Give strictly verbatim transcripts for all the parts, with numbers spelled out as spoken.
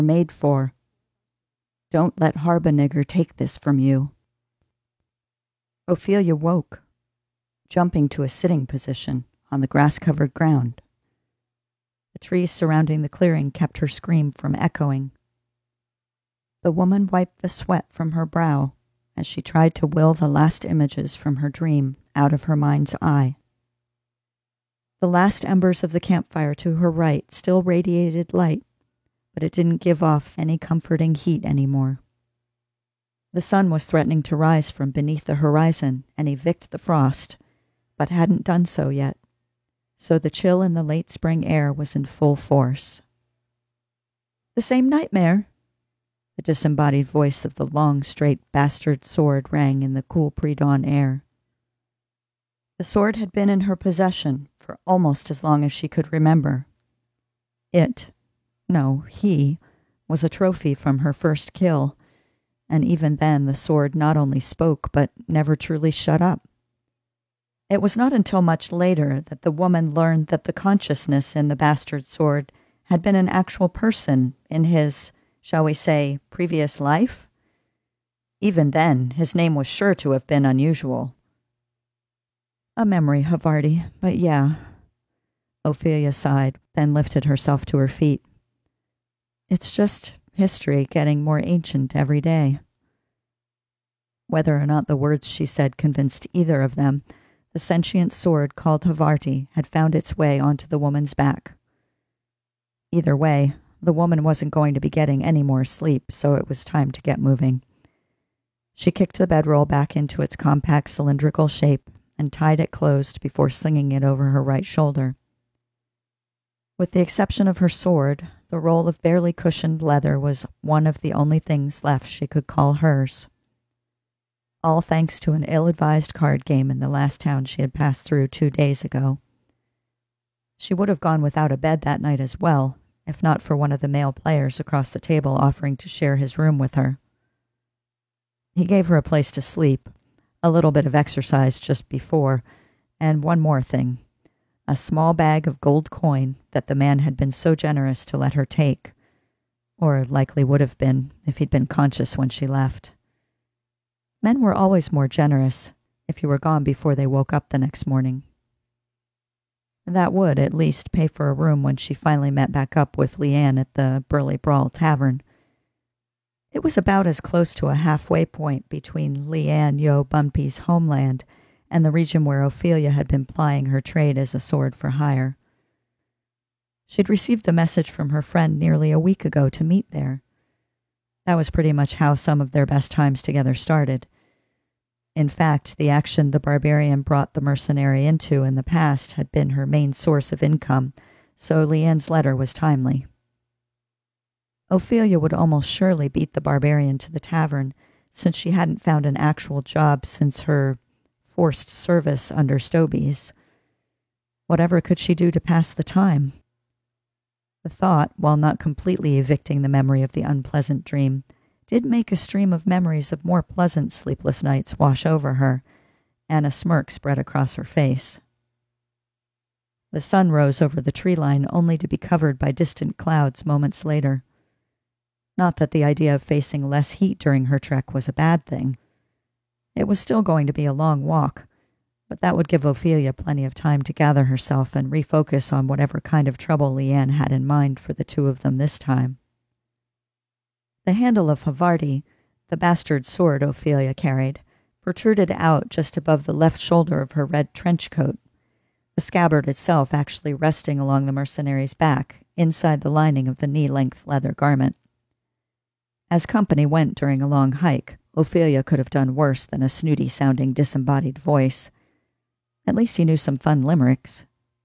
made for. Don't let Harbonegger take this from you." Ophelia woke, jumping to a sitting position on the grass-covered ground. The trees surrounding the clearing kept her scream from echoing. The woman wiped the sweat from her brow as she tried to will the last images from her dream out of her mind's eye. The last embers of the campfire to her right still radiated light, but it didn't give off any comforting heat anymore. The sun was threatening to rise from beneath the horizon and evict the frost, but hadn't done so yet, so the chill in the late spring air was in full force. "The same nightmare?" The disembodied voice of the long, straight bastard sword rang in the cool pre-dawn air. The sword had been in her possession for almost as long as she could remember. It, no, he, was a trophy from her first kill, and even then the sword not only spoke but never truly shut up. It was not until much later that the woman learned that the consciousness in the bastard sword had been an actual person in his, shall we say, previous life. Even then, his name was sure to have been unusual. "A memory, Havarti, but yeah." Ophelia sighed, then lifted herself to her feet. "It's just history getting more ancient every day." Whether or not the words she said convinced either of them, the sentient sword called Havarti had found its way onto the woman's back. Either way, the woman wasn't going to be getting any more sleep, so it was time to get moving. She kicked the bedroll back into its compact cylindrical shape and tied it closed before slinging it over her right shoulder. With the exception of her sword, the roll of barely cushioned leather was one of the only things left she could call hers. All thanks to an ill-advised card game in the last town she had passed through two days ago. She would have gone without a bed that night as well, if not for one of the male players across the table offering to share his room with her. He gave her a place to sleep, a little bit of exercise just before, and one more thing, a small bag of gold coin that the man had been so generous to let her take, or likely would have been if he'd been conscious when she left. Men were always more generous if you were gone before they woke up the next morning. That would, at least, pay for a room when she finally met back up with Leanne at the Burly Brawl Tavern. It was about as close to a halfway point between Leanne Yo Bumpy's homeland and the region where Ophelia had been plying her trade as a sword for hire. She'd received the message from her friend nearly a week ago to meet there. That was pretty much how some of their best times together started. In fact, the action the barbarian brought the mercenary into in the past had been her main source of income, so Leanne's letter was timely. Ophelia would almost surely beat the barbarian to the tavern, since she hadn't found an actual job since her forced service under Stobies. Whatever could she do to pass the time? The thought, while not completely evicting the memory of the unpleasant dream, did make a stream of memories of more pleasant sleepless nights wash over her, and a smirk spread across her face. The sun rose over the tree line only to be covered by distant clouds moments later. Not that the idea of facing less heat during her trek was a bad thing. It was still going to be a long walk, but that would give Ophelia plenty of time to gather herself and refocus on whatever kind of trouble Leanne had in mind for the two of them this time. The handle of Havarti, the bastard sword Ophelia carried, protruded out just above the left shoulder of her red trench coat, the scabbard itself actually resting along the mercenary's back, inside the lining of the knee-length leather garment. As company went during a long hike, Ophelia could have done worse than a snooty-sounding disembodied voice. At least he knew some fun limericks.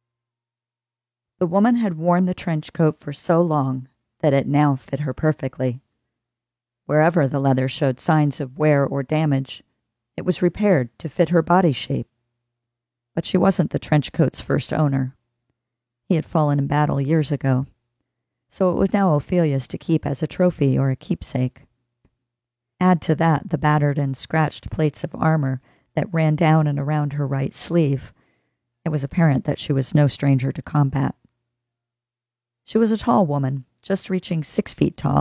The woman had worn the trench coat for so long that it now fit her perfectly. Wherever the leather showed signs of wear or damage, it was repaired to fit her body shape. But she wasn't the trench coat's first owner. He had fallen in battle years ago, so it was now Ophelia's to keep as a trophy or a keepsake. Add to that the battered and scratched plates of armor that ran down and around her right sleeve. It was apparent that she was no stranger to combat. She was a tall woman, just reaching six feet tall,